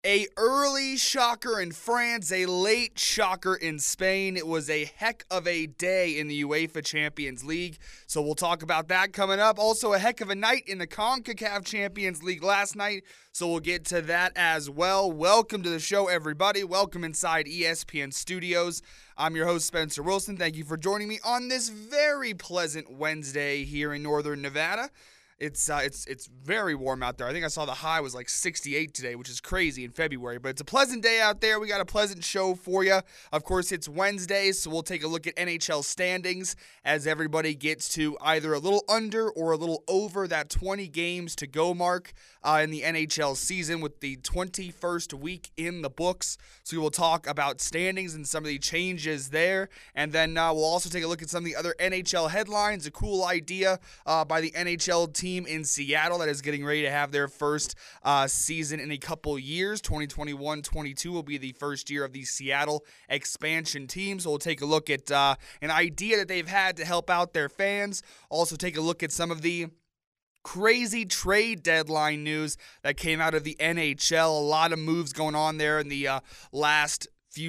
A early shocker in France, a late shocker in Spain. It was a heck of a day in the UEFA Champions League, so we'll talk about that coming up. Also, a heck of a night in the CONCACAF Champions League last night, so we'll get to that as well. Welcome to the show, everybody. Welcome inside ESPN Studios. I'm your host, Spencer Wilson. Thank you for joining me on this very pleasant Wednesday here in Northern Nevada. It's very warm out there. I think I saw the high was like 68 today, which is crazy in February. But it's a pleasant day out there. We got a pleasant show for you. Of course, it's Wednesday, so we'll take a look at NHL standings as everybody gets to either a little under or a little over that 20 games to go mark in the NHL season with the 21st week in the books. So we will talk about standings and some of the changes there. And then we'll also take a look at some of the other NHL headlines. A cool idea by the NHL team in Seattle that is getting ready to have their first season in a couple years. 2021-22 will be the first year of the Seattle expansion team. So we'll take a look at an idea that they've had to help out their fans. Also take a look at some of the crazy trade deadline news that came out of the NHL. A lot of moves going on there in the last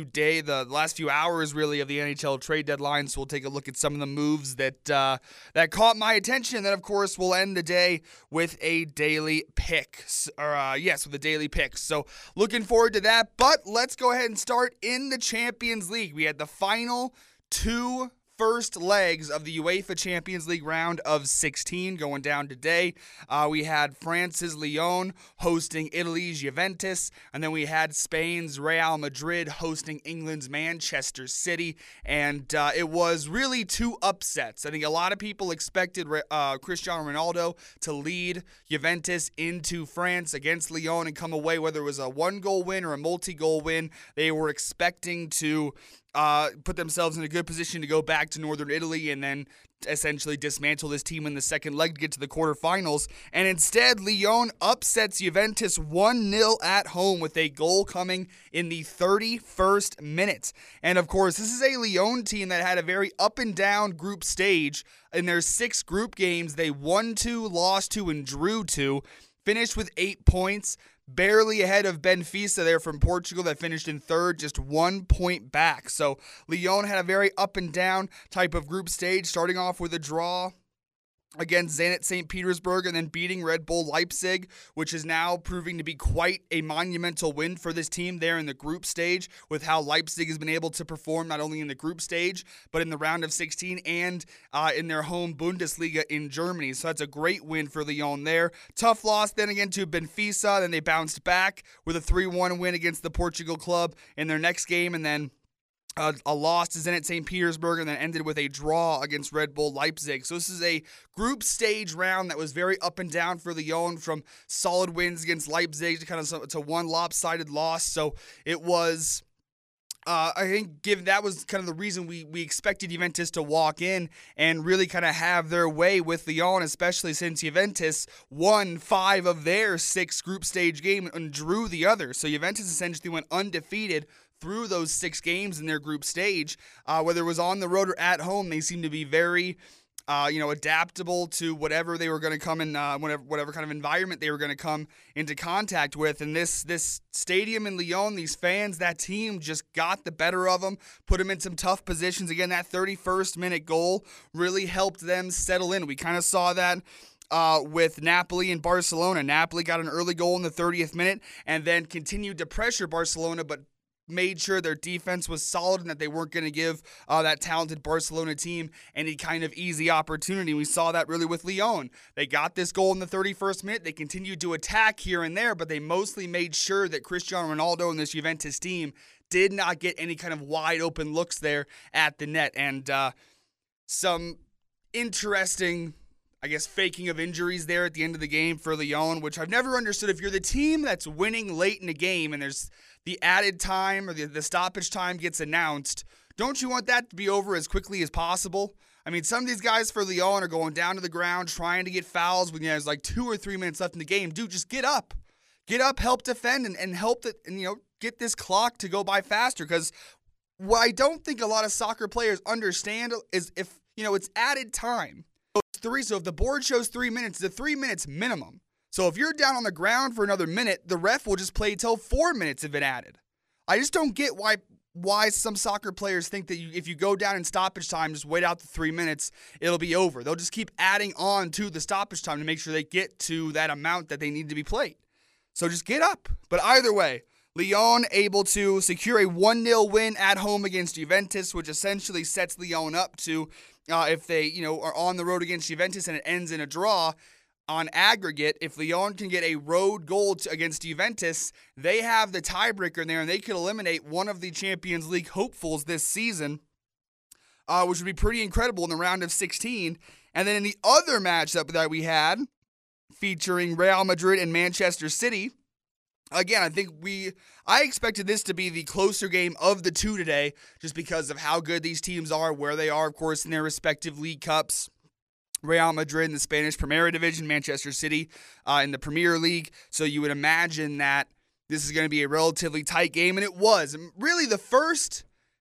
few hours really of the NHL trade deadline. So we'll take a look at some of the moves that caught my attention. And then, of course, we'll end the day with a daily pick. With a daily pick. So looking forward to that. But let's go ahead and start in the Champions League. We had the final two first legs of the UEFA Champions League round of 16 going down today. We had France's Lyon hosting Italy's Juventus, and then we had Spain's Real Madrid hosting England's Manchester City, and it was really two upsets. I think a lot of people expected Cristiano Ronaldo to lead Juventus into France against Lyon and come away, whether it was a one-goal win or a multi-goal win. They were expecting to put themselves in a good position to go back to Northern Italy and then essentially dismantle this team in the second leg to get to the quarterfinals. And instead, Lyon upsets Juventus 1-0 at home with a goal coming in the 31st minute. And of course, this is a Lyon team that had a very up and down group stage. In their 6 group games, they won 2, lost 2, and drew 2. Finished with 8 points. Barely ahead of Benfica there from Portugal that finished in third, just 1 point back. So Lyon had a very up and down type of group stage, starting off with a draw against Zenit St. Petersburg and then beating Red Bull Leipzig, which is now proving to be quite a monumental win for this team there in the group stage with how Leipzig has been able to perform not only in the group stage, but in the round of 16 and in their home Bundesliga in Germany. So that's a great win for Lyon there. Tough loss then again to Benfica. Then they bounced back with a 3-1 win against the Portugal club in their next game, and then a loss to Zenit St. Petersburg, and then ended with a draw against Red Bull Leipzig. So this is a group stage round that was very up and down for Lyon, from solid wins against Leipzig to one lopsided loss. So it was, I think, that was kind of the reason we expected Juventus to walk in and really kind of have their way with Lyon, especially since Juventus won 5 of their 6 group stage games and drew the others. So Juventus essentially went undefeated through those 6 games in their group stage. Whether it was on the road or at home, they seemed to be very adaptable to whatever they were going to come in, whatever kind of environment they were going to come into contact with. And this stadium in Lyon, these fans, that team just got the better of them, put them in some tough positions. Again, that 31st minute goal really helped them settle in. We kind of saw that with Napoli and Barcelona. Napoli got an early goal in the 30th minute and then continued to pressure Barcelona, but made sure their defense was solid and that they weren't going to give that talented Barcelona team any kind of easy opportunity. We saw that really with Lyon. They got this goal in the 31st minute. They continued to attack here and there, but they mostly made sure that Cristiano Ronaldo and this Juventus team did not get any kind of wide open looks there at the net. And some interesting, I guess, faking of injuries there at the end of the game for Lyon, which I've never understood. If you're the team that's winning late in the game and there's the added time or the stoppage time gets announced, don't you want that to be over as quickly as possible? I mean, some of these guys for Lyon are going down to the ground trying to get fouls when there's like 2 or 3 minutes left in the game. Dude, just get up. Get up, help defend, and help get this clock to go by faster. Because what I don't think a lot of soccer players understand is if, it's added time. So if the board shows 3 minutes, it's a 3 minutes minimum. So if you're down on the ground for another minute, the ref will just play till 4 minutes if it added. I just don't get why some soccer players think that if you go down in stoppage time, just wait out the 3 minutes, it'll be over. They'll just keep adding on to the stoppage time to make sure they get to that amount that they need to be played. So just get up. But either way, Lyon able to secure a 1-0 win at home against Juventus, which essentially sets Lyon up to, if they are on the road against Juventus and it ends in a draw, on aggregate, if Lyon can get a road goal against Juventus, they have the tiebreaker in there, and they could eliminate one of the Champions League hopefuls this season, which would be pretty incredible in the round of 16. And then in the other matchup that we had, featuring Real Madrid and Manchester City, again, I expected this to be the closer game of the two today, just because of how good these teams are, where they are, of course, in their respective league cups. Real Madrid in the Spanish Primera Division, Manchester City in the Premier League. So you would imagine that this is going to be a relatively tight game, and it was. Really, the first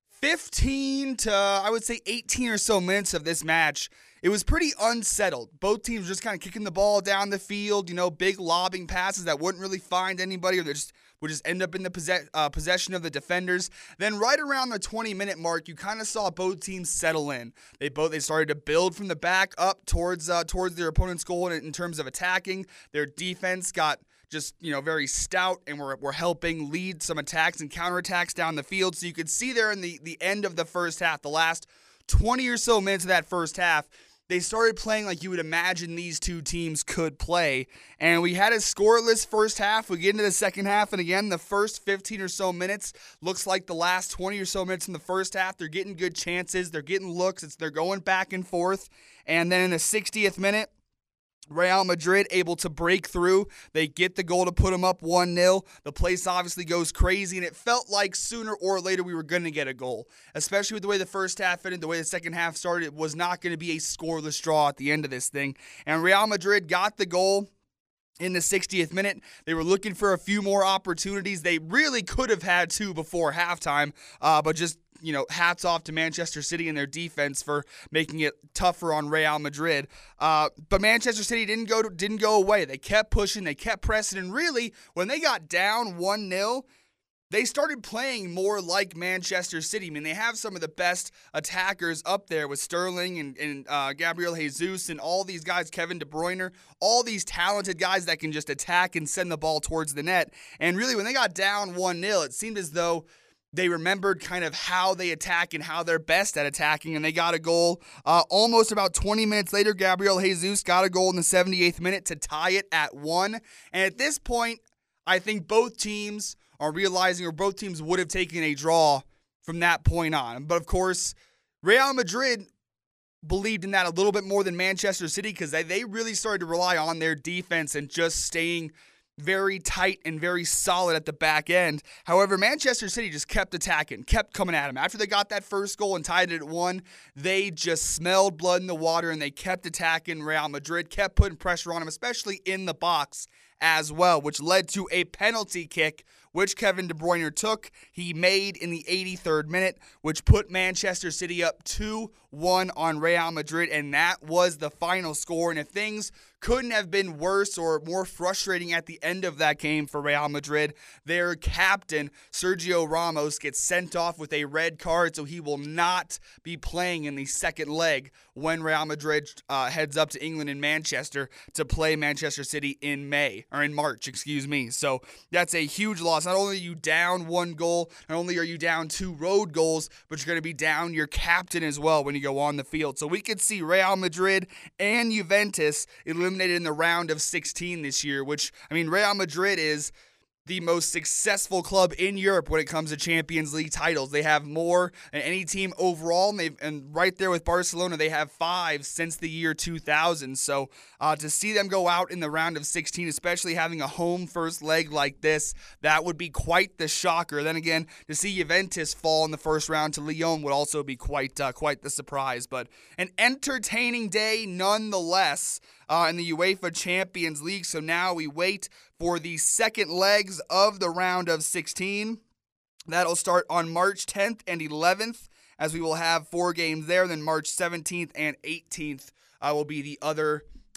15 to, I would say, 18 or so minutes of this match, it was pretty unsettled. Both teams were just kind of kicking the ball down the field, big lobbing passes that wouldn't really find anybody, or they would just end up in the possession of the defenders. Then right around the 20-minute mark, you kind of saw both teams settle in. They started to build from the back up towards their opponent's goal in terms of attacking. Their defense got just very stout and were helping lead some attacks and counterattacks down the field. So you could see there in the end of the first half, the last 20 or so minutes of that first half, they started playing like you would imagine these two teams could play. And we had a scoreless first half. We get into the second half, and again, the first 15 or so minutes looks like the last 20 or so minutes in the first half. They're getting good chances. They're getting looks. They're going back and forth. And then in the 60th minute, Real Madrid able to break through. They get the goal to put them up 1-0. The place obviously goes crazy, and it felt like sooner or later we were going to get a goal. Especially with the way the first half ended, the way the second half started, it was not going to be a scoreless draw at the end of this thing. And Real Madrid got the goal in the 60th minute. They were looking for a few more opportunities. They really could have had two before halftime, but just hats off to Manchester City and their defense for making it tougher on Real Madrid. But Manchester City didn't go away. They kept pushing, they kept pressing, and really, when they got down 1-0, they started playing more like Manchester City. I mean, they have some of the best attackers up there with Sterling and Gabriel Jesus and all these guys, Kevin De Bruyne, all these talented guys that can just attack and send the ball towards the net. And really, when they got down 1-0, it seemed as though they remembered kind of how they attack and how they're best at attacking, and they got a goal. Almost about 20 minutes later, Gabriel Jesus got a goal in the 78th minute to tie it at 1. And at this point, I think both teams are realizing, or both teams would have taken a draw from that point on. But of course, Real Madrid believed in that a little bit more than Manchester City, because they really started to rely on their defense and just staying very tight and very solid at the back end. However, Manchester City just kept attacking, kept coming at them. After they got that first goal and tied it at 1, they just smelled blood in the water, and they kept attacking Real Madrid, kept putting pressure on them, especially in the box as well, which led to a penalty kick, which Kevin De Bruyne took. He made in the 83rd minute, which put Manchester City up 2-1 on Real Madrid, and that was the final score. And if things couldn't have been worse or more frustrating at the end of that game for Real Madrid, their captain, Sergio Ramos, gets sent off with a red card, so he will not be playing in the second leg when Real Madrid heads up to England and Manchester to play Manchester City in March. So that's a huge loss. Not only are you down 1 goal, not only are you down 2 road goals, but you're going to be down your captain as well when you go on the field. So we could see Real Madrid and Juventus eliminated in the round of 16 this year, which, Real Madrid is the most successful club in Europe when it comes to Champions League titles. They have more than any team overall, and right there with Barcelona, they have 5 since the year 2000. So to see them go out in the round of 16, especially having a home first leg like this, that would be quite the shocker. Then again, to see Juventus fall in the first round to Lyon would also be quite the surprise. But an entertaining day nonetheless in the UEFA Champions League. So now we wait for the second legs of the round of 16. That'll start on March 10th and 11th, as we will have 4 games there. Then March 17th and 18th will be the other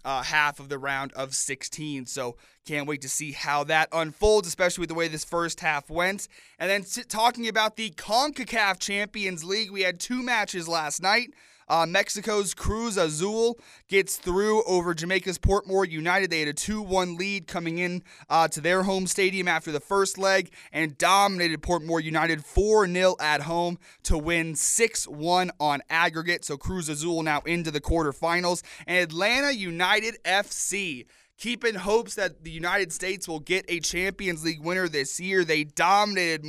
half of the round of 16. So can't wait to see how that unfolds, especially with the way this first half went. And then talking about the CONCACAF Champions League, we had 2 matches last night. Mexico's Cruz Azul gets through over Jamaica's Portmore United. They had a 2-1 lead coming in to their home stadium after the first leg and dominated Portmore United 4-0 at home to win 6-1 on aggregate. So Cruz Azul now into the quarterfinals. And Atlanta United FC, keeping hopes that the United States will get a Champions League winner this year. They dominated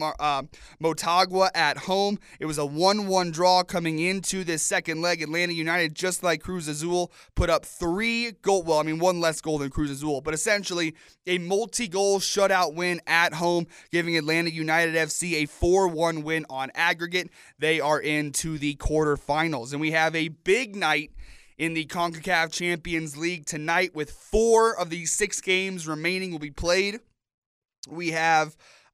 Motagua at home. It was a 1-1 draw coming into this second leg. Atlanta United, just like Cruz Azul, put up 3 goals. Well, I mean, 1 less goal than Cruz Azul, but essentially a multi-goal shutout win at home, giving Atlanta United FC a 4-1 win on aggregate. They are into the quarterfinals. And we have a big night in the CONCACAF Champions League tonight, with 4 of the 6 games remaining will be played. We have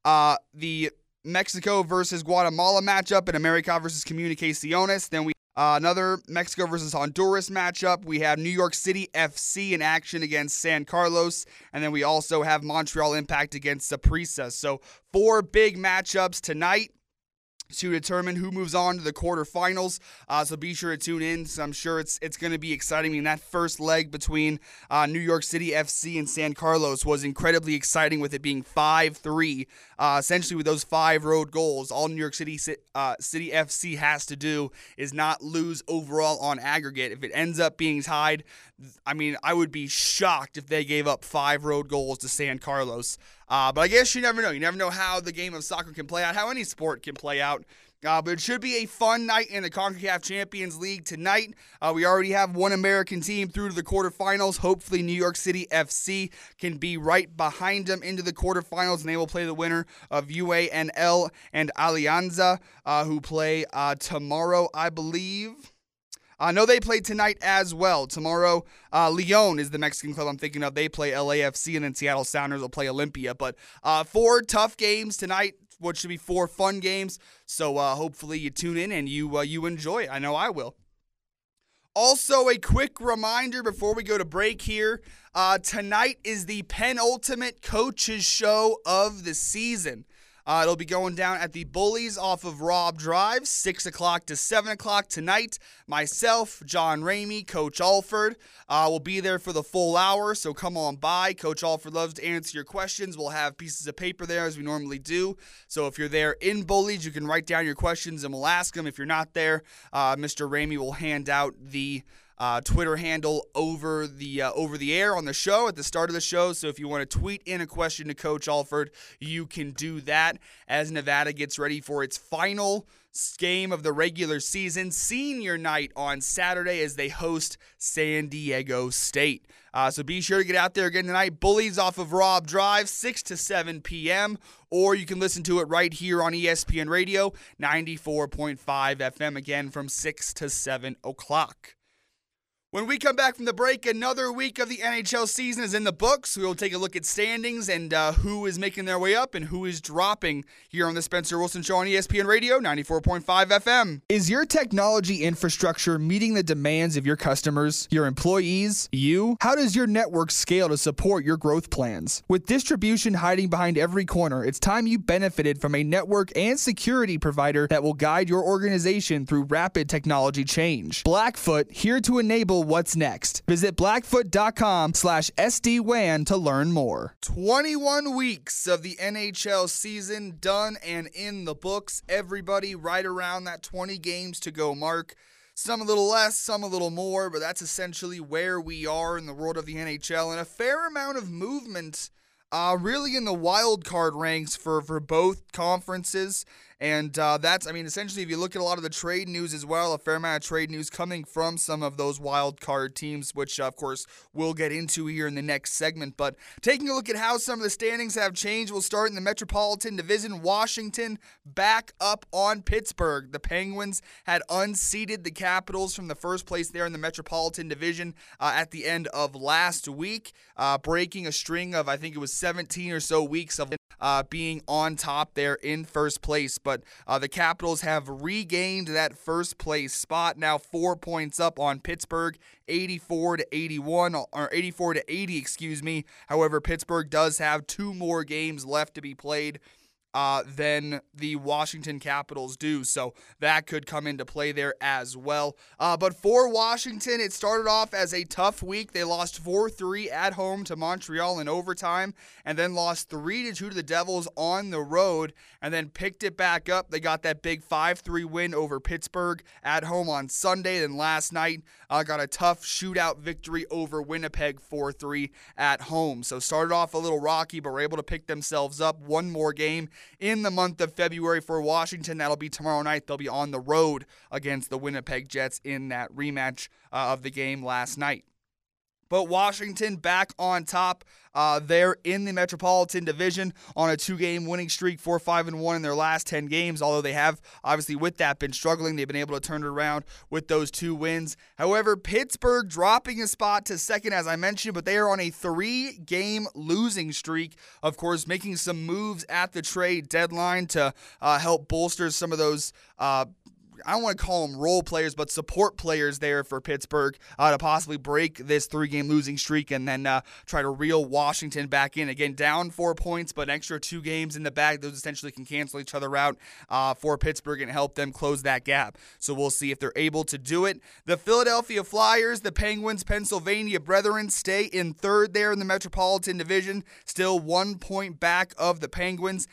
the Mexico versus Guatemala matchup and America versus Comunicaciones. Then we another Mexico versus Honduras matchup. We have New York City FC in action against San Carlos. And then we also have Montreal Impact against Saprissa. So 4 big matchups tonight to determine who moves on to the quarterfinals. So be sure to tune in. So I'm sure it's going to be exciting. I mean, that first leg between New York City FC and San Carlos was incredibly exciting, with it being 5-3. Essentially, with those 5 road goals, all New York City FC has to do is not lose overall on aggregate. If it ends up being tied, I mean, I would be shocked if they gave up 5 road goals to San Carlos. But I guess you never know. You never know how the game of soccer can play out, how any sport can play out. But it should be a fun night in the CONCACAF Champions League tonight. We already have one American team through to the quarterfinals. Hopefully, New York City FC can be right behind them into the quarterfinals, and they will play the winner of UANL and Alianza, who play tomorrow, I believe. No, they play tonight as well. Tomorrow, Leon is the Mexican club I'm thinking of. They play LAFC, and then Seattle Sounders will play Olympia. But 4 tough games tonight, what should be 4 fun games. So hopefully you tune in and you enjoy it. I know I will. Also, a quick reminder before we go to break here. Tonight is the penultimate coaches show of the season. It'll be going down at the Bullies off of Robb Drive, 6 o'clock to 7 o'clock tonight. Myself, John Ramey, Coach Alford will be there for the full hour, so come on by. Coach Alford loves to answer your questions. We'll have pieces of paper there as we normally do. So if you're there in Bullies, you can write down your questions and we'll ask them. If you're not there, Mr. Ramey will hand out the Twitter handle over the air on the show at the start of the show. So if you want to tweet in a question to Coach Alford, you can do that as Nevada gets ready for its final game of the regular season, senior night on Saturday, as they host San Diego State. So be sure to get out there again tonight. Bullies off of Robb Drive, 6 to 7 p.m., or you can listen to it right here on ESPN Radio, 94.5 FM, again from 6 to 7 o'clock. When we come back from the break, another week of the NHL season is in the books. We will take a look at standings and who is making their way up and who is dropping here on the Spencer Wilson Show on ESPN Radio, 94.5 FM. Is your technology infrastructure meeting the demands of your customers, your employees, you? How does your network scale to support your growth plans? With distribution hiding behind every corner, it's time you benefited from a network and security provider that will guide your organization through rapid technology change. Blackfoot, here to enable what's next. Visit blackfoot.com/SD-WAN to learn more. 21 weeks of the NHL season done and in the books. Everybody right around that 20 games to go mark. Some a little less, some a little more, but that's essentially where we are in the world of the NHL. And a fair amount of movement really in the wild card ranks for both conferences. And that's, I mean, essentially, if you look at a lot of the trade news as well, a fair amount of trade news coming from some of those wild card teams, which, of course, we'll get into here in the next segment. But taking a look at how some of the standings have changed, we'll start in the Metropolitan Division. Washington back up on Pittsburgh. The Penguins had unseated the Capitals from the first place there in the Metropolitan Division at the end of last week, breaking a string of, I think it was 17 or so weeks of being on top there in first place. but the Capitals have regained that first place spot, now 4 points up on Pittsburgh, 84-81, or 84-80, excuse me. However, Pittsburgh does have 2 more games left to be played than the Washington Capitals do. So that could come into play there as well. But for Washington, it started off as a tough week. They lost 4-3 at home to Montreal in overtime, and then lost 3-2 to the Devils on the road, and then picked it back up. They got that big 5-3 win over Pittsburgh at home on Sunday. Then last night, got a tough shootout victory over Winnipeg 4-3 at home. So started off a little rocky, but were able to pick themselves up. One more game in the month of February for Washington. That'll be tomorrow night. They'll be on the road against the Winnipeg Jets in that rematch of the game last night. But Washington back on top. They're in the Metropolitan Division on a 2-game winning streak, 4-5-1 in their last 10 games, although they have, obviously, with that, been struggling. They've been able to turn it around with those 2 wins. However, Pittsburgh dropping a spot to second, as I mentioned, but they are on a 3-game losing streak. Of course, making some moves at the trade deadline to help bolster some of those I don't want to call them role players, but support players there for Pittsburgh to possibly break this 3-game losing streak and then try to reel Washington back in. Again, down 4 points, but an extra 2 games in the bag. Those essentially can cancel each other out for Pittsburgh and help them close that gap. So we'll see if they're able to do it. The Philadelphia Flyers, the Penguins, Pennsylvania Brethren stay in third there in the Metropolitan Division. Still 1 point back of the Penguins,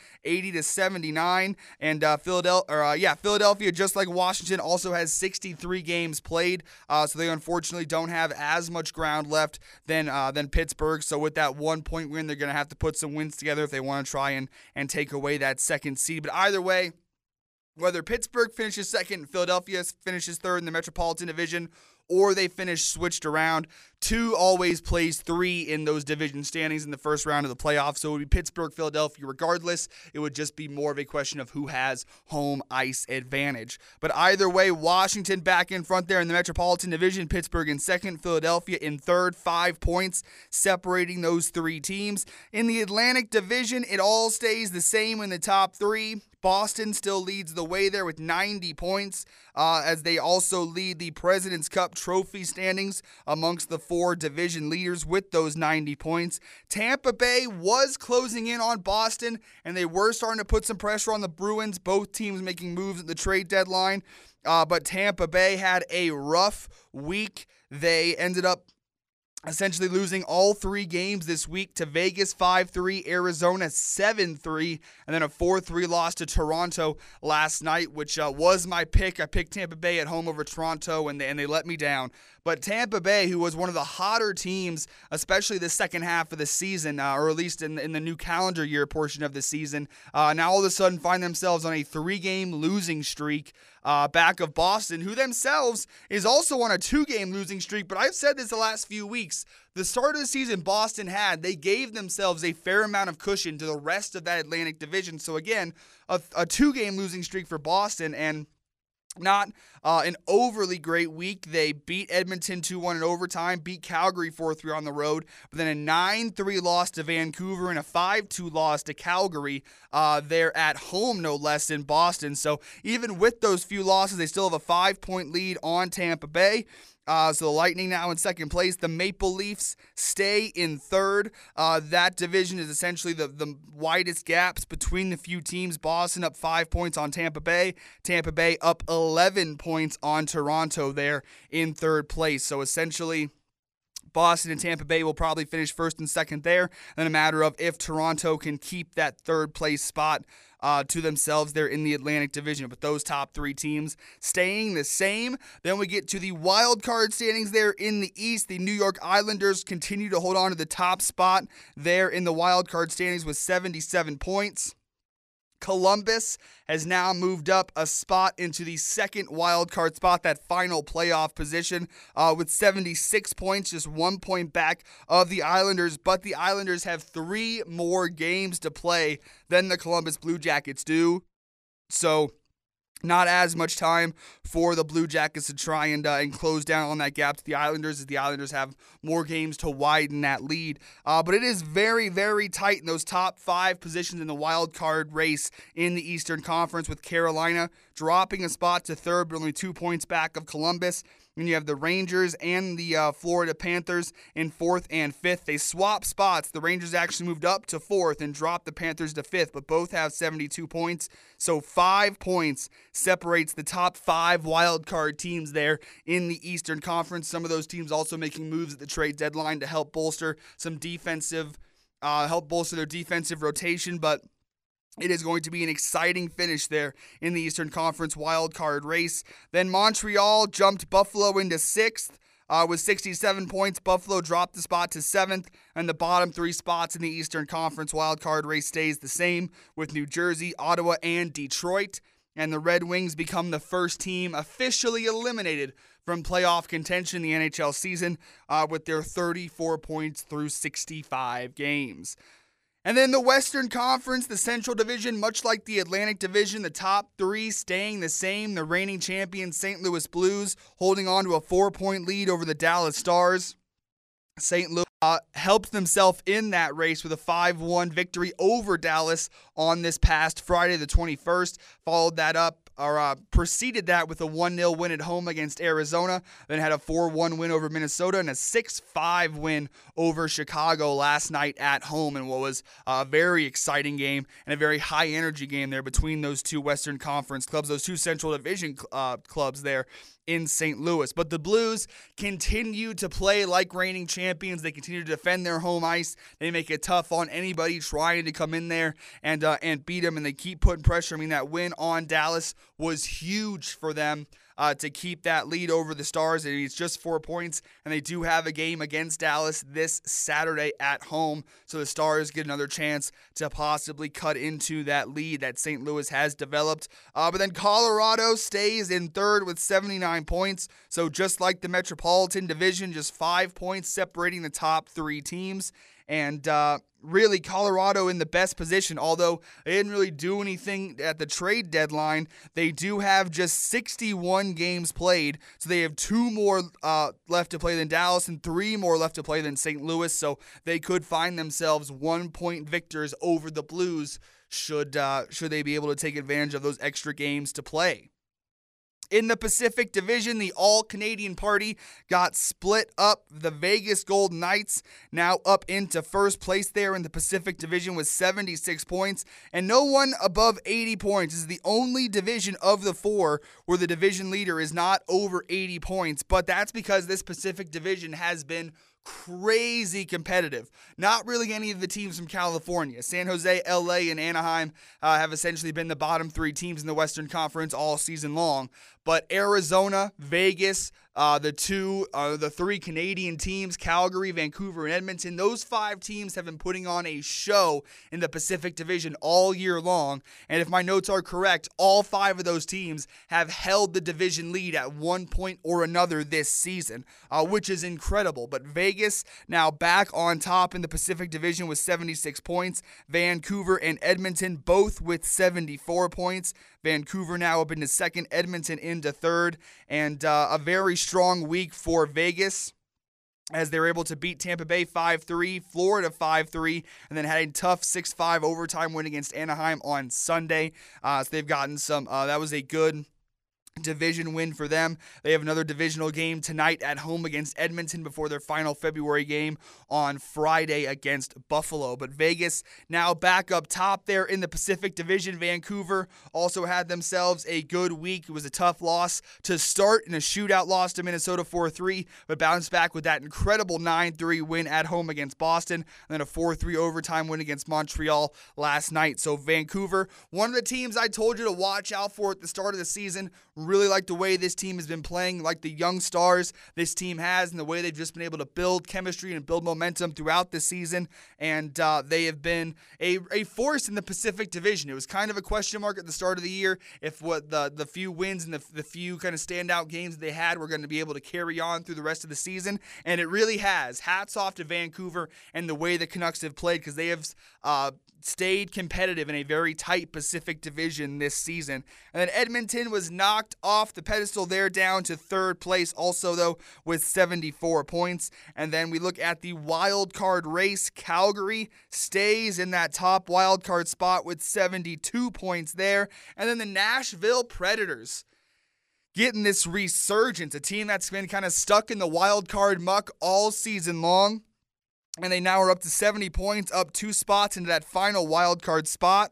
80-79. And Philadelphia, just like Washington, also has 63 games played, so they unfortunately don't have as much ground left than Pittsburgh. So with that 1 point win, they're going to have to put some wins together if they want to try and take away that second seed. But either way, whether Pittsburgh finishes second and Philadelphia finishes third in the Metropolitan Division, or they finish switched around, 2 always plays 3 in those division standings in the first round of the playoffs. So it would be Pittsburgh, Philadelphia regardless. It would just be more of a question of who has home ice advantage. But either way, Washington back in front there in the Metropolitan Division, Pittsburgh in second, Philadelphia in third, 5 points separating those 3 teams. In the Atlantic Division, it all stays the same in the top 3. Boston still leads the way there with 90 points, as they also lead the President's Cup trophy standings amongst the 4 division leaders with those 90 points. Tampa Bay was closing in on Boston, and they were starting to put some pressure on the Bruins, both teams making moves at the trade deadline. But Tampa Bay had a rough week. They ended up essentially losing all 3 games this week to Vegas 5-3, Arizona 7-3, and then a 4-3 loss to Toronto last night, which was my pick. I picked Tampa Bay at home over Toronto, and they let me down. But Tampa Bay, who was one of the hotter teams, especially the second half of the season, or at least in the new calendar year portion of the season, now all of a sudden find themselves on a 3-game losing streak back of Boston, who themselves is also on a 2-game losing streak. But I've said this the last few weeks. The start of the season Boston had, they gave themselves a fair amount of cushion to the rest of that Atlantic Division. So again, a 2-game losing streak for Boston, and not an overly great week. They beat Edmonton 2-1 in overtime, beat Calgary 4-3 on the road, but then a 9-3 loss to Vancouver and a 5-2 loss to Calgary. They're at home, no less, in Boston. So even with those few losses, they still have a 5-point lead on Tampa Bay. So the Lightning now in second place. The Maple Leafs stay in third. That division is essentially the widest gaps between the few teams. Boston up 5 points on Tampa Bay. Tampa Bay up 11 points on Toronto there in third place. So essentially, Boston and Tampa Bay will probably finish first and second there. Then a matter of if Toronto can keep that third place spot to themselves there in the Atlantic Division. But those top 3 teams staying the same. Then we get to the wild card standings there in the East. The New York Islanders continue to hold on to the top spot there in the wild card standings with 77 points. Columbus has now moved up a spot into the second wild card spot, that final playoff position, with 76 points, just 1 point back of the Islanders. But the Islanders have 3 more games to play than the Columbus Blue Jackets do. So Not as much time for the Blue Jackets to try and close down on that gap to the Islanders, as the Islanders have more games to widen that lead. But it is very, very tight in those top 5 positions in the wild card race in the Eastern Conference, with Carolina dropping a spot to 3rd, but only 2 points back of Columbus. And you have the Rangers and the Florida Panthers in 4th and 5th. They swap spots. The Rangers actually moved up to 4th and dropped the Panthers to 5th, but both have 72 points. So 5 points separates the top 5 wild card teams there in the Eastern Conference. Some of those teams also making moves at the trade deadline to help bolster their defensive rotation, but it is going to be an exciting finish there in the Eastern Conference wildcard race. Then Montreal jumped Buffalo into 6th with 67 points. Buffalo dropped the spot to 7th, and the bottom 3 spots in the Eastern Conference wildcard race stays the same, with New Jersey, Ottawa, and Detroit. And the Red Wings become the first team officially eliminated from playoff contention in the NHL season with their 34 points through 65 games. And then the Western Conference, the Central Division, much like the Atlantic Division, the top 3 staying the same. The reigning champions, St. Louis Blues, holding on to a 4-point lead over the Dallas Stars. St. Louis helped themselves in that race with a 5-1 victory over Dallas on this past Friday the 21st. Preceded that with a 1-0 win at home against Arizona, then had a 4-1 win over Minnesota and a 6-5 win over Chicago last night at home, in what was a very exciting game and a very high-energy game there between those two Western Conference clubs, those two Central Division clubs there in St. Louis. But the Blues continue to play like reigning champions. They continue to defend their home ice. They make it tough on anybody trying to come in there and beat them, and they keep putting pressure. I mean, that win on Dallas was huge for them to keep that lead over the Stars. It's just 4 points, and they do have a game against Dallas this Saturday at home, so the Stars get another chance to possibly cut into that lead that St. Louis has developed. But then Colorado stays in 3rd with 79 points, so just like the Metropolitan Division, just 5 points separating the top 3 teams. And really, Colorado in the best position, although they didn't really do anything at the trade deadline. They do have just 61 games played, so they have 2 more left to play than Dallas and 3 more left to play than St. Louis, so they could find themselves 1-point victors over the Blues should they be able to take advantage of those extra games to play. In the Pacific Division, the All-Canadian Party got split up. The Vegas Golden Knights now up into first place there in the Pacific Division with 76 points, and no one above 80 points. This is the only division of the 4 where the division leader is not over 80 points, but that's because this Pacific Division has been crazy competitive. Not really any of the teams from California. San Jose, LA, and Anaheim have essentially been the bottom 3 teams in the Western Conference all season long. But Arizona, Vegas, the 3 Canadian teams, Calgary, Vancouver, and Edmonton, those 5 teams have been putting on a show in the Pacific Division all year long. And if my notes are correct, all 5 of those teams have held the division lead at one point or another this season, which is incredible. But Vegas now back on top in the Pacific Division with 76 points. Vancouver and Edmonton both with 74 points. Vancouver now up into 2nd, Edmonton into 3rd, and a very strong week for Vegas as they were able to beat Tampa Bay 5-3, Florida 5-3, and then had a tough 6-5 overtime win against Anaheim on Sunday. So they've gotten some, that was a good division win for them. They have another divisional game tonight at home against Edmonton before their final February game on Friday against Buffalo. But Vegas now back up top there in the Pacific Division. Vancouver also had themselves a good week. It was a tough loss to start in a shootout loss to Minnesota 4-3, but bounced back with that incredible 9-3 win at home against Boston, and then a 4-3 overtime win against Montreal last night. So Vancouver, one of the teams I told you to watch out for at the start of the season, Really like the way this team has been playing, like the young stars this team has, and the way they've just been able to build chemistry and build momentum throughout the season. And they have been a force in the Pacific Division. It was kind of a question mark at the start of the year if what the few wins and the few kind of standout games that they had were going to be able to carry on through the rest of the season, and it really has. Hats off to Vancouver and the way the Canucks have played, because they have stayed competitive in a very tight Pacific Division this season. And then Edmonton was knocked off the pedestal there, down to third place also, though, with 74 points. And then we look at the wild card race. Calgary stays in that top wild card spot with 72 points there. And then the Nashville Predators getting this resurgence, a team that's been kind of stuck in the wild card muck all season long. And they now are up to 70 points, up 2 spots into that final wild card spot.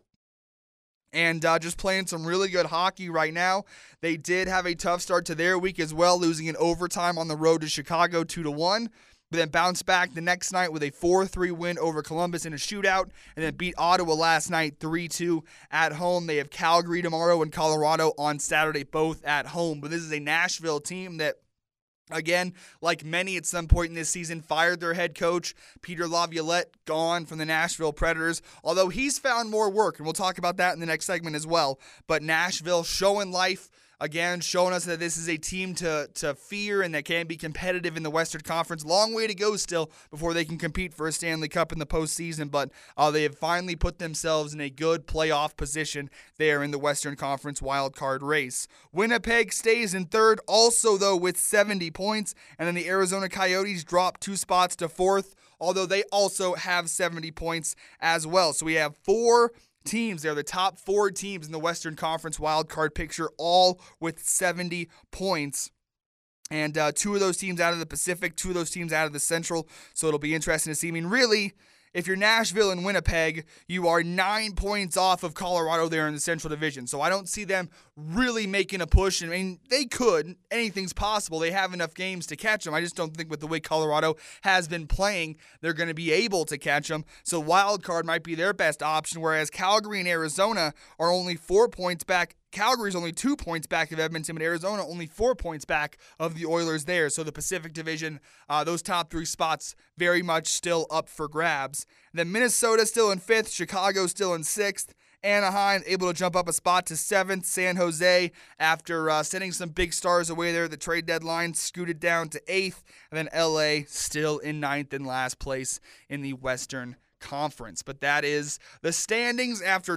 And just playing some really good hockey right now. They did have a tough start to their week as well, losing in overtime on the road to Chicago 2-1. But then bounced back the next night with a 4-3 win over Columbus in a shootout, and then beat Ottawa last night 3-2 at home. They have Calgary tomorrow and Colorado on Saturday, both at home. But this is a Nashville team that, again, like many at some point in this season, fired their head coach. Peter Laviolette gone from the Nashville Predators, although he's found more work, and we'll talk about that in the next segment as well. But Nashville showing life, again, showing us that this is a team to fear and that can be competitive in the Western Conference. Long way to go still before they can compete for a Stanley Cup in the postseason, but they have finally put themselves in a good playoff position there in the Western Conference wildcard race. Winnipeg stays in third also, though, with 70 points, and then the Arizona Coyotes drop 2 spots to fourth, although they also have 70 points as well. So we have 4 teams. They're the top 4 teams in the Western Conference wildcard picture, all with 70 points. And 2 of those teams out of the Pacific, 2 of those teams out of the Central. So it'll be interesting to see. I mean, really, if you're Nashville and Winnipeg, you are 9 points off of Colorado there in the Central Division. So I don't see them really making a push. I mean, they could. Anything's possible. They have enough games to catch them. I just don't think with the way Colorado has been playing, they're going to be able to catch them. So wild card might be their best option, whereas Calgary and Arizona are only 4 points back. Calgary's only 2 points back of Edmonton, but Arizona only 4 points back of the Oilers there. So the Pacific Division, those top 3 spots very much still up for grabs. Then Minnesota still in 5th, Chicago still in 6th, Anaheim able to jump up a spot to 7th, San Jose after sending some big stars away there at the trade deadline, scooted down to 8th, and then LA still in 9th and last place in the Western Conference. But that is the standings after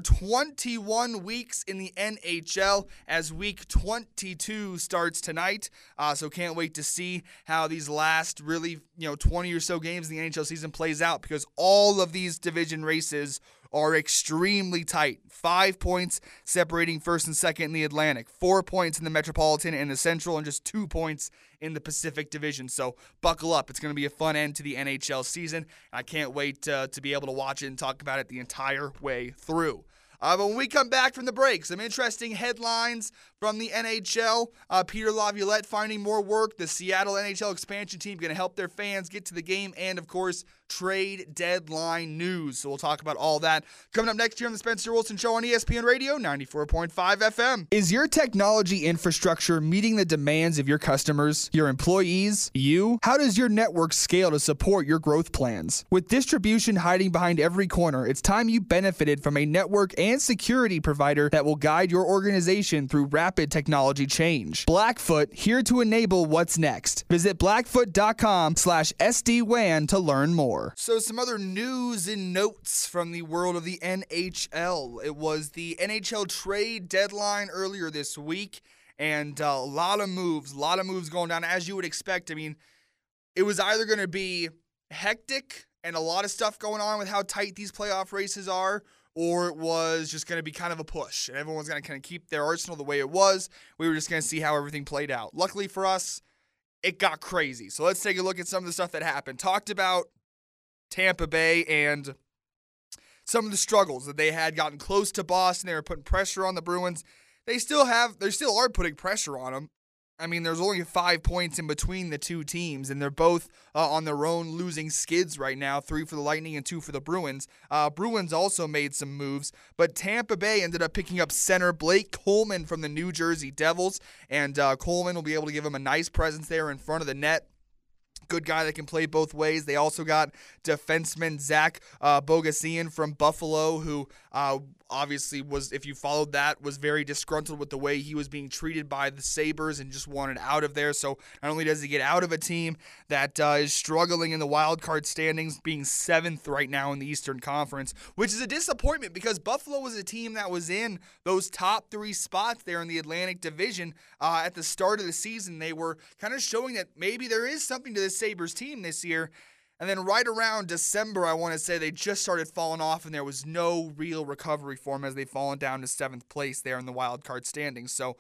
21 weeks in the NHL, as week 22 starts tonight. So can't wait to see how these last really 20 or so games in the NHL season plays out, because all of these division races are extremely tight. 5 points separating first and second in the Atlantic, 4 points in the Metropolitan and the Central, and just 2 points in the Pacific Division. So buckle up. It's going to be a fun end to the NHL season. I can't wait to be able to watch it and talk about it the entire way through. But when we come back from the break, some interesting headlines from the NHL. Peter Laviolette finding more work. The Seattle NHL expansion team going to help their fans get to the game. And, of course, trade deadline news. So we'll talk about all that coming up next here on the Spencer Wilson Show on ESPN Radio 94.5 FM. Is your technology infrastructure meeting the demands of your customers, your employees, you? How does your network scale to support your growth plans? With distribution hiding behind every corner, it's time you benefited from a network and security provider that will guide your organization through rapid technology change. Blackfoot, here to enable what's next. Visit blackfoot.com/SD-WAN to learn more. So some other news and notes from the world of the NHL. It was the NHL trade deadline earlier this week, and a lot of moves going down, as you would expect. I mean, it was either going to be hectic and a lot of stuff going on with how tight these playoff races are, or it was just going to be kind of a push, and everyone's going to kind of keep their arsenal the way it was. We were just going to see how everything played out. Luckily for us, it got crazy. So let's take a look at some of the stuff that happened. Talked about Tampa Bay and some of the struggles that they had gotten close to Boston. They were putting pressure on the Bruins. They still are putting pressure on them. I mean, there's only 5 points in between the two teams, and they're both on their own losing skids right now, 3 for the Lightning and 2 for the Bruins. Bruins also made some moves, but Tampa Bay ended up picking up center Blake Coleman from the New Jersey Devils, and Coleman will be able to give him a nice presence there in front of the net. Good guy that can play both ways. They also got defenseman Zach Bogosian from Buffalo, who obviously was, if you followed that, was very disgruntled with the way he was being treated by the Sabres and just wanted out of there. So not only does he get out of a team that is struggling in the wild card standings, being 7th right now in the Eastern Conference, which is a disappointment because Buffalo was a team that was in those top 3 spots there in the Atlantic Division at the start of the season. They were kind of showing that maybe there is something to the Sabres team this year. And then right around December, I want to say they just started falling off, and there was no real recovery for them as they've fallen down to 7th place there in the wild card standings. So,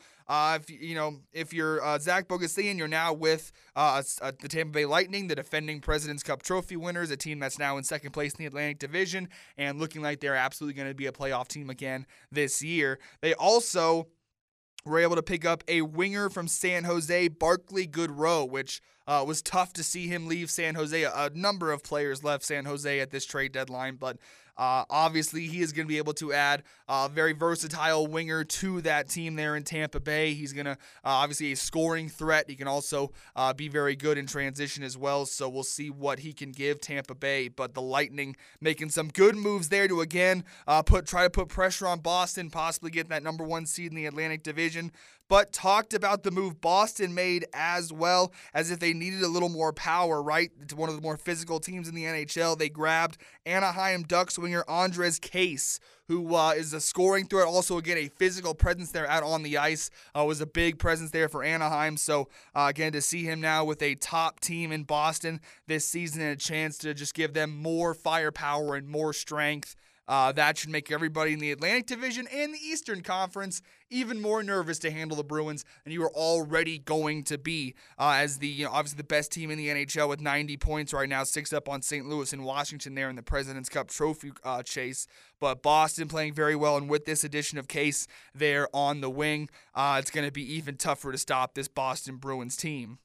if you're Zach Bogosian, you're now with the Tampa Bay Lightning, the defending President's Cup Trophy winners, a team that's now in 2nd place in the Atlantic Division, and looking like they're absolutely going to be a playoff team again this year. They also were able to pick up a winger from San Jose, Barclay Goodrow, which was tough to see him leave San Jose. A number of players left San Jose at this trade deadline, but obviously he is going to be able to add a very versatile winger to that team there in Tampa Bay. He's going to obviously a scoring threat. He can also be very good in transition as well, so we'll see what he can give Tampa Bay. But the Lightning making some good moves there to again try to put pressure on Boston, possibly get that number 1 seed in the Atlantic Division. But talked about the move Boston made as well, as if they needed a little more power, right? It's one of the more physical teams in the NHL. They grabbed Anaheim Ducks winger Andres Case, who is a scoring threat, also, again, a physical presence there out on the ice. Was a big presence there for Anaheim. So, again, to see him now with a top team in Boston this season and a chance to just give them more firepower and more strength, that should make everybody in the Atlantic Division and the Eastern Conference even more nervous to handle the Bruins than you are already going to be, as the obviously the best team in the NHL with 90 points right now, 6 up on St. Louis and Washington there in the President's Cup Trophy chase. But Boston playing very well, and with this addition of Case there on the wing, it's going to be even tougher to stop this Boston Bruins team.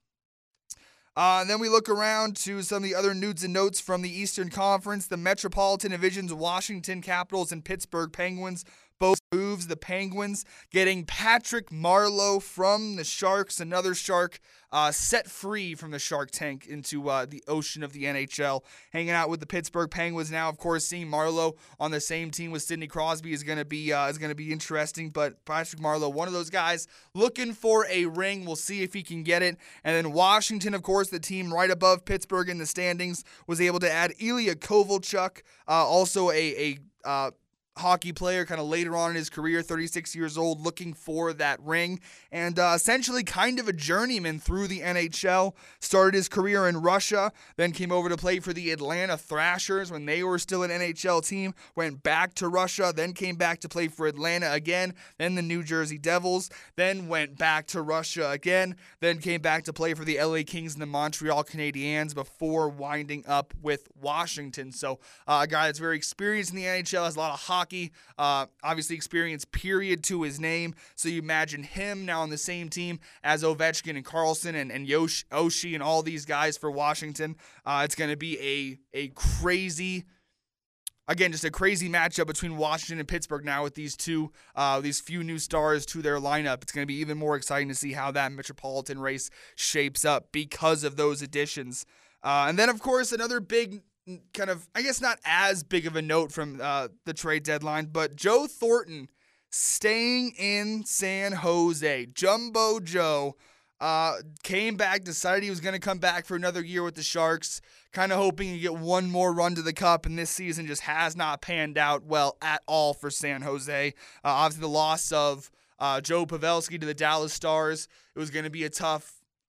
And then we look around to some of the other news and notes from the Eastern Conference. The Metropolitan Division's Washington Capitals and Pittsburgh Penguins both moves. The Penguins getting Patrick Marleau from the Sharks, another Shark set free from the Shark tank into the ocean of the NHL. Hanging out with the Pittsburgh Penguins now, of course, seeing Marleau on the same team with Sidney Crosby is going to be interesting. But Patrick Marleau, one of those guys looking for a ring. We'll see if he can get it. And then Washington, of course, the team right above Pittsburgh in the standings, was able to add Ilya Kovalchuk, also a hockey player kind of later on in his career, 36 years old, looking for that ring, and essentially kind of a journeyman through the NHL. Started his career in Russia, then came over to play for the Atlanta Thrashers when they were still an NHL team, went back to Russia, then came back to play for Atlanta again, then the New Jersey Devils, then went back to Russia again, then came back to play for the LA Kings and the Montreal Canadiens before winding up with Washington. So a guy that's very experienced in the NHL, has a lot of hockey, obviously experience period to his name. So you imagine him now on the same team as Ovechkin and Carlson and Oshie and all these guys for Washington. It's going to be a crazy, again, just a crazy matchup between Washington and Pittsburgh now with these few new stars to their lineup. It's going to be even more exciting to see how that Metropolitan race shapes up because of those additions. And then, of course, another big kind of, I guess not as big of a note from the trade deadline, but Joe Thornton staying in San Jose. Jumbo Joe came back, decided he was going to come back for another year with the Sharks, kind of hoping to get one more run to the Cup, and this season just has not panned out well at all for San Jose. Obviously, the loss of Joe Pavelski to the Dallas Stars, it was going to be a tough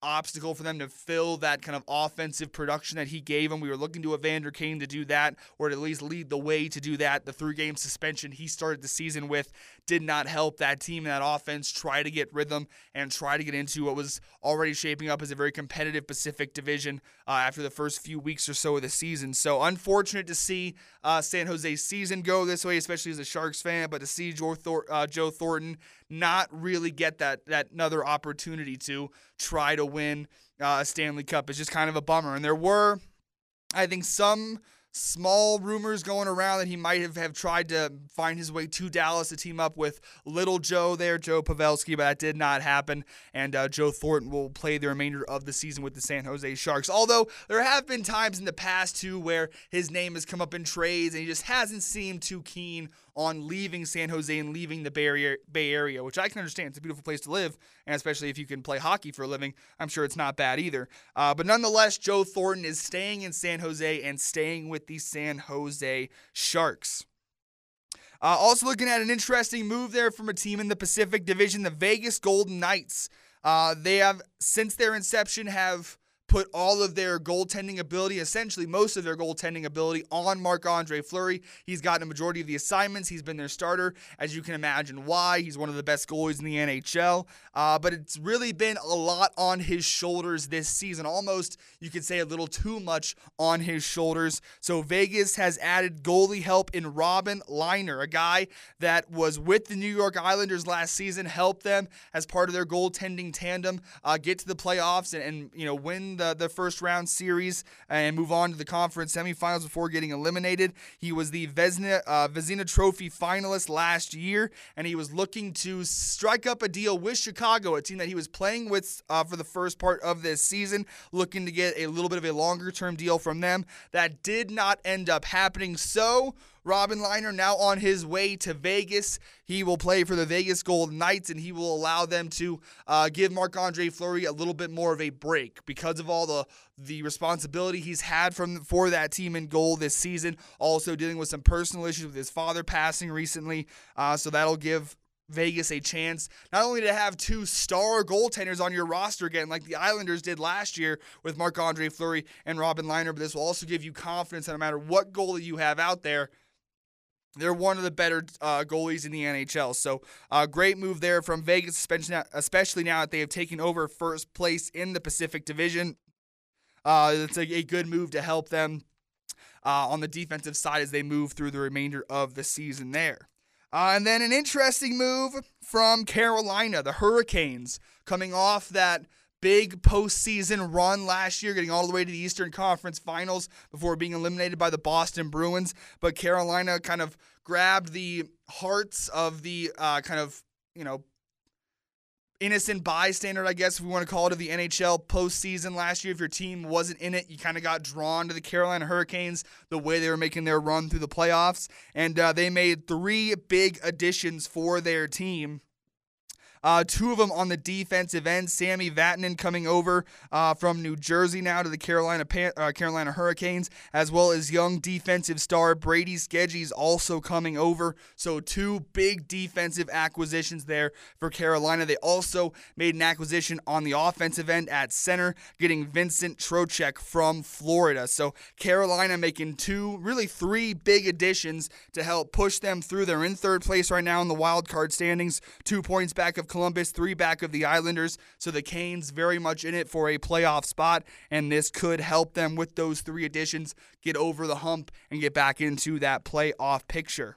obstacle for them to fill that kind of offensive production that he gave them. We were looking to Evander Kane to do that, or at least lead the way to do that. The 3-game suspension he started the season with did not help that team and that offense try to get rhythm and try to get into what was already shaping up as a very competitive Pacific Division after the first few weeks or so of the season. So unfortunate to see San Jose's season go this way, especially as a Sharks fan, but to see Joe Thornton not really get that another opportunity to try to win a Stanley Cup is just kind of a bummer. And there were, I think, some small rumors going around that he might have tried to find his way to Dallas to team up with Little Joe there, Joe Pavelski, but that did not happen. And Joe Thornton will play the remainder of the season with the San Jose Sharks. Although there have been times in the past, too, where his name has come up in trades and he just hasn't seemed too keen on leaving San Jose and leaving the Bay Area, which I can understand. It's a beautiful place to live, and especially if you can play hockey for a living, I'm sure it's not bad either. But nonetheless, Joe Thornton is staying in San Jose and staying with the San Jose Sharks. Also looking at an interesting move there from a team in the Pacific Division, the Vegas Golden Knights. They have, since their inception, have put all of their goaltending ability, essentially most of their goaltending ability, on Marc-Andre Fleury. He's gotten a majority of the assignments. He's been their starter, as you can imagine why. He's one of the best goalies in the NHL. But it's really been a lot on his shoulders this season. Almost, you could say, a little too much on his shoulders. So Vegas has added goalie help in Robin Lehner, a guy that was with the New York Islanders last season, helped them as part of their goaltending tandem get to the playoffs and win the first round series and move on to the conference semifinals before getting eliminated. He was the Vezina Trophy finalist last year, and he was looking to strike up a deal with Chicago, a team that he was playing with for the first part of this season, looking to get a little bit of a longer-term deal from them. That did not end up happening, so Robin Lehner now on his way to Vegas. He will play for the Vegas Golden Knights, and he will allow them to give Marc-Andre Fleury a little bit more of a break because of all the responsibility he's had for that team in goal this season. Also dealing with some personal issues with his father passing recently, so that'll give Vegas a chance not only to have two star goaltenders on your roster again like the Islanders did last year with Marc-Andre Fleury and Robin Lehner, but this will also give you confidence that no matter what goalie you have out there, they're one of the better goalies in the NHL. So great move there from Vegas, especially now that they have taken over first place in the Pacific Division. It's a good move to help them on the defensive side as they move through the remainder of the season there. And then an interesting move from Carolina, the Hurricanes, coming off that big postseason run last year, getting all the way to the Eastern Conference Finals before being eliminated by the Boston Bruins. But Carolina kind of grabbed the hearts of the innocent bystander, I guess if we want to call it, of the NHL postseason last year. If your team wasn't in it, you kind of got drawn to the Carolina Hurricanes the way they were making their run through the playoffs. And they made 3 big additions for their team. 2 of them on the defensive end. Sami Vatanen coming over from New Jersey now to the Carolina Hurricanes, as well as young defensive star Brady Skeggy's also coming over. So 2 big defensive acquisitions there for Carolina. They also made an acquisition on the offensive end at center, getting Vincent Trocheck from Florida. So Carolina making 3 big additions to help push them through. They're in 3rd place right now in the wild card standings, 2 points back of Columbus, 3 back of the Islanders. So the Canes very much in it for a playoff spot, and this could help them with those 3 additions get over the hump and get back into that playoff picture.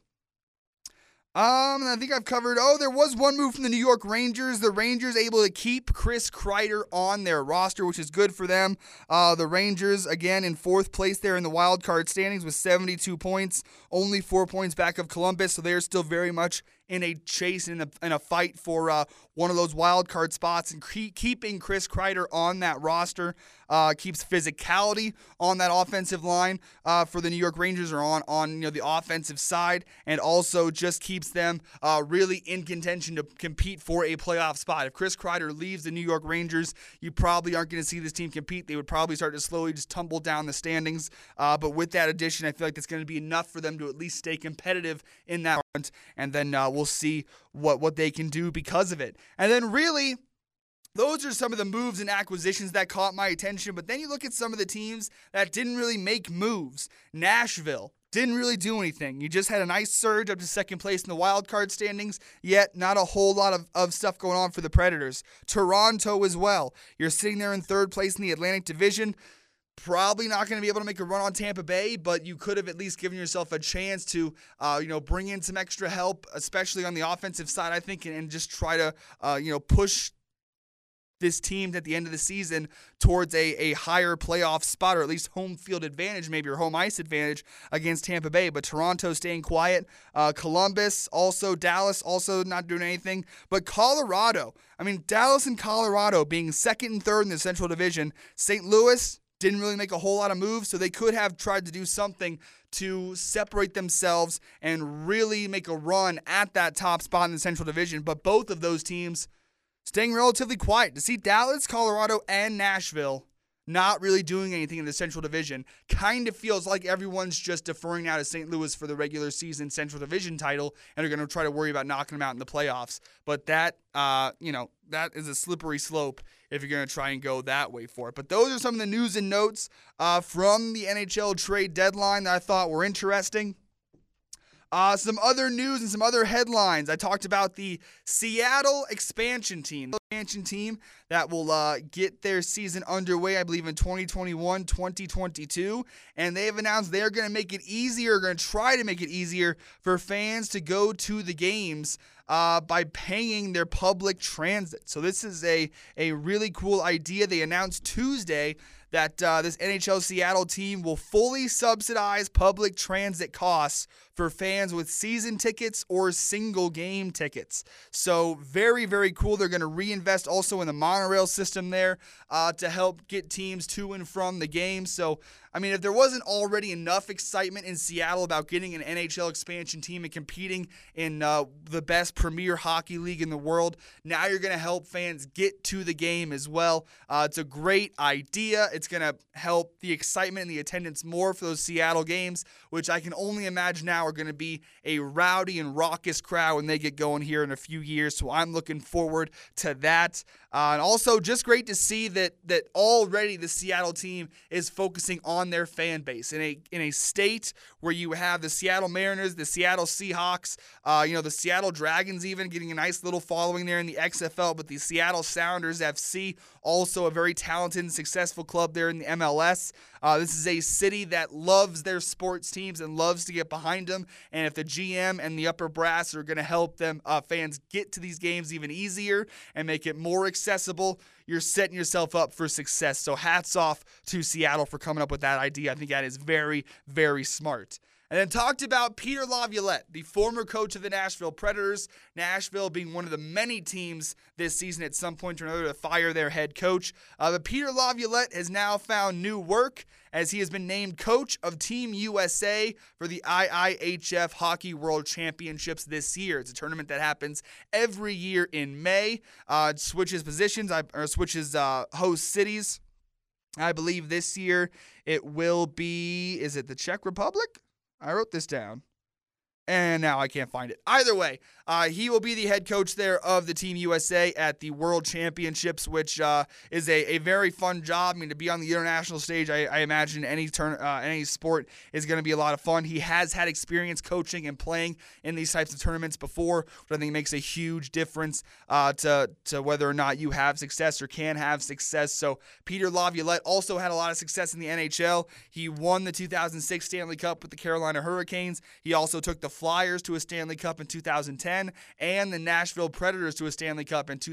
I think I've covered, there was one move from the New York Rangers. The Rangers able to keep Chris Kreider on their roster, which is good for them. The Rangers, again, in 4th place there in the wild card standings with 72 points, only 4 points back of Columbus, so they're still very much in a chase, in a fight for one of those wild card spots, and keeping Chris Kreider on that roster keeps physicality on that offensive line for the New York Rangers, or on the offensive side, and also just keeps them really in contention to compete for a playoff spot. If Chris Kreider leaves the New York Rangers, you probably aren't going to see this team compete. They would probably start to slowly just tumble down the standings. But with that addition, I feel like that's going to be enough for them to at least stay competitive in that front, and then we'll see what they can do because of it. And then really, Those are some of the moves and acquisitions that caught my attention, but then you look at some of the teams that didn't really make moves. Nashville didn't really do anything. You just had a nice surge up to second place in the wild card standings, yet not a whole lot of stuff going on for the Predators. Toronto as well. You're sitting there in third place in the Atlantic Division. Probably not going to be able to make a run on Tampa Bay, but you could have at least given yourself a chance to, bring in some extra help, especially on the offensive side, I think, and just try to, push this team at the end of the season towards a higher playoff spot, or at least home field advantage, maybe or home ice advantage against Tampa Bay. But Toronto staying quiet. Columbus, also Dallas, also not doing anything. But Colorado, Dallas and Colorado being second and third in the Central Division. St. Louis didn't really make a whole lot of moves, so they could have tried to do something to separate themselves and really make a run at that top spot in the Central Division. But both of those teams staying relatively quiet. To see Dallas, Colorado, and Nashville not really doing anything in the Central Division kind of feels like everyone's just deferring now to St. Louis for the regular season Central Division title and are going to try to worry about knocking them out in the playoffs. But that is a slippery slope if you're going to try and go that way for it. But those are some of the news and notes from the NHL trade deadline that I thought were interesting. Some other news and some other headlines. I talked about the Seattle expansion team. The expansion team that will get their season underway, I believe, in 2021-2022. And they have announced they're going to make it easier, going to try to make it easier for fans to go to the games by paying their public transit. So this is a really cool idea. They announced Tuesday that this NHL Seattle team will fully subsidize public transit costs for fans with season tickets or single game tickets. So very, very cool. They're going to reinvest also in the monorail system there to help get teams to and from the game. So, if there wasn't already enough excitement in Seattle about getting an NHL expansion team and competing in the best premier hockey league in the world, now you're going to help fans get to the game as well. It's a great idea. It's going to help the excitement and the attendance more for those Seattle games, which I can only imagine now are going to be a rowdy and raucous crowd when they get going here in a few years. So I'm looking forward to that. And also just great to see that already the Seattle team is focusing on their fan base in a state where you have the Seattle Mariners, the Seattle Seahawks, the Seattle Dragons even getting a nice little following there in the XFL, but the Seattle Sounders FC, also a very talented and successful club there in the MLS. This is a city that loves their sports teams and loves to get behind them. And if the GM and the upper brass are going to help them fans get to these games even easier and make it more accessible, you're setting yourself up for success. So hats off to Seattle for coming up with that idea. I think that is very, very smart. And then talked about Peter Laviolette, the former coach of the Nashville Predators. Nashville being one of the many teams this season at some point or another to fire their head coach. But Peter Laviolette has now found new work as he has been named coach of Team USA for the IIHF Hockey World Championships this year. It's a tournament that happens every year in May. It switches positions, switches host cities. I believe this year it will be, is it the Czech Republic? I wrote this down, and now I can't find it. Either way, he will be the head coach there of the Team USA at the World Championships, which is a very fun job. To be on the international stage, I imagine any sport is going to be a lot of fun. He has had experience coaching and playing in these types of tournaments before, which I think makes a huge difference to whether or not you have success or can have success. So Peter Laviolette also had a lot of success in the NHL. He won the 2006 Stanley Cup with the Carolina Hurricanes. He also took the Flyers to a Stanley Cup in 2010 and the Nashville Predators to a Stanley Cup in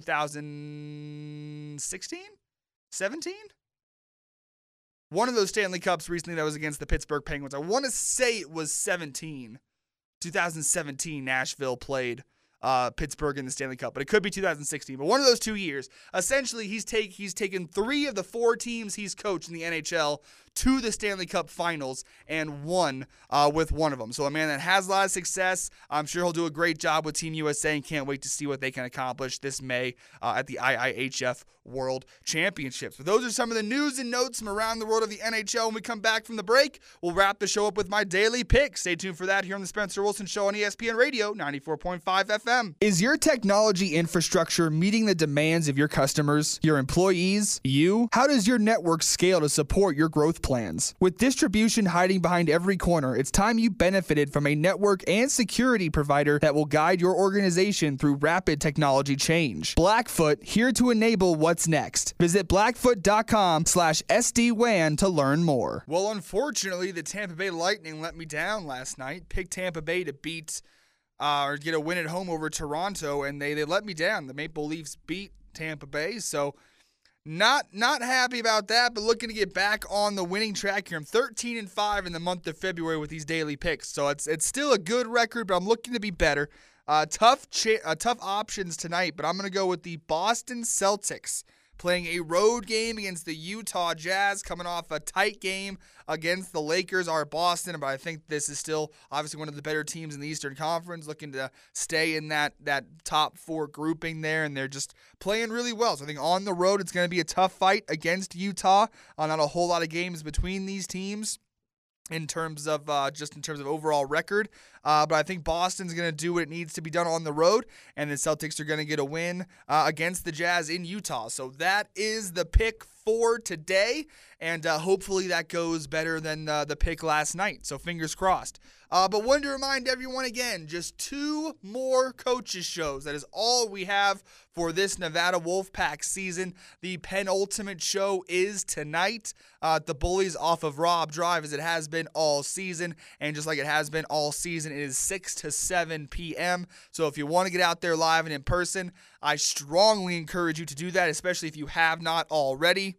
2016? 17? One of those Stanley Cups recently that was against the Pittsburgh Penguins. I want to say it was 17. 2017, Nashville played Pittsburgh in the Stanley Cup, but it could be 2016. But one of those 2 years, essentially, he's taken 3 of the 4 teams he's coached in the NHL to the Stanley Cup Finals and won with one of them. So a man that has a lot of success. I'm sure he'll do a great job with Team USA and can't wait to see what they can accomplish this May at the IIHF World Championships. So those are some of the news and notes from around the world of the NHL. When we come back from the break, we'll wrap the show up with my daily picks. Stay tuned for that here on the Spencer Wilson Show on ESPN Radio 94.5 FM. Is your technology infrastructure meeting the demands of your customers, your employees, you? How does your network scale to support your growth plans? With distribution hiding behind every corner, it's time you benefited from a network and security provider that will guide your organization through rapid technology change. Blackfoot, here to enable what's next. Visit blackfoot.com/SD-WAN to learn more. Well, unfortunately, the Tampa Bay Lightning let me down last night. Picked Tampa Bay to beat or get a win at home over Toronto, and they let me down. The Maple Leafs beat Tampa Bay, so not happy about that, but looking to get back on the winning track here. I'm 13-5 in the month of February with these daily picks, so it's still a good record, but I'm looking to be better. Tough options tonight, but I'm going to go with the Boston Celtics playing a road game against the Utah Jazz, coming off a tight game against the Lakers are Boston, but I think this is still obviously one of the better teams in the Eastern Conference, looking to stay in that top 4 grouping there, and they're just playing really well. So I think on the road it's going to be a tough fight against Utah. Not a whole lot of games between these teams in terms of overall record. But I think Boston's going to do what it needs to be done on the road, and the Celtics are going to get a win against the Jazz in Utah. So that is the pick for today, and hopefully that goes better than the pick last night. So fingers crossed. But wanted to remind everyone again, just 2 more coaches shows. That is all we have for this Nevada Wolfpack season. The penultimate show is tonight. The Bullies off of Robb Drive, as it has been all season. And just like it has been all season, it is 6 to 7 p.m. So if you want to get out there live and in person, I strongly encourage you to do that, especially if you have not already.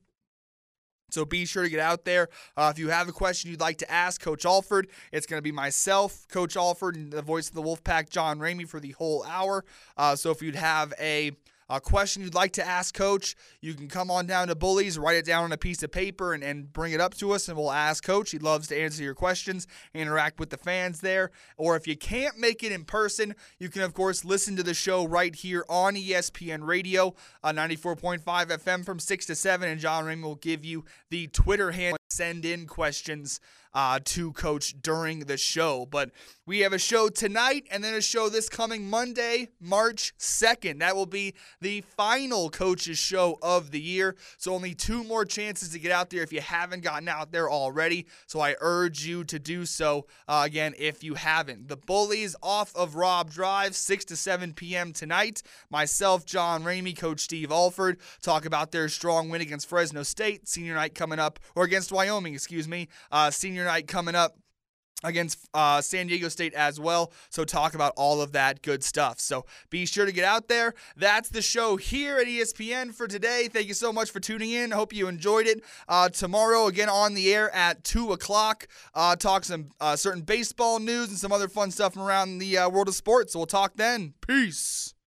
So be sure to get out there. If you have a question you'd like to ask Coach Alford, it's going to be myself, Coach Alford, and the voice of the Wolfpack, John Ramey, for the whole hour. So if you'd have a question you'd like to ask Coach, you can come on down to Bullies, write it down on a piece of paper, and bring it up to us, and we'll ask Coach. He loves to answer your questions, interact with the fans there. Or if you can't make it in person, you can, of course, listen to the show right here on ESPN Radio, 94.5 FM from 6 to 7, and John Ramey will give you the Twitter handle. Send in questions to Coach during the show. But we have a show tonight and then a show this coming Monday, March 2nd. That will be the final Coaches show of the year. So only 2 more chances to get out there if you haven't gotten out there already. So I urge you to do so again if you haven't. The Bullies off of Robb Drive, 6 to 7 p.m. tonight. Myself, John Ramey, Coach Steve Alford talk about their strong win against Fresno State, senior night coming up, or against Wyoming, senior night coming up against San Diego State as well. So talk about all of that good stuff. So be sure to get out there. That's the show here at ESPN for today. Thank you so much for tuning in. Hope you enjoyed it. Tomorrow, again, on the air at 2 o'clock, talk some certain baseball news and some other fun stuff from around the world of sports. So we'll talk then. Peace.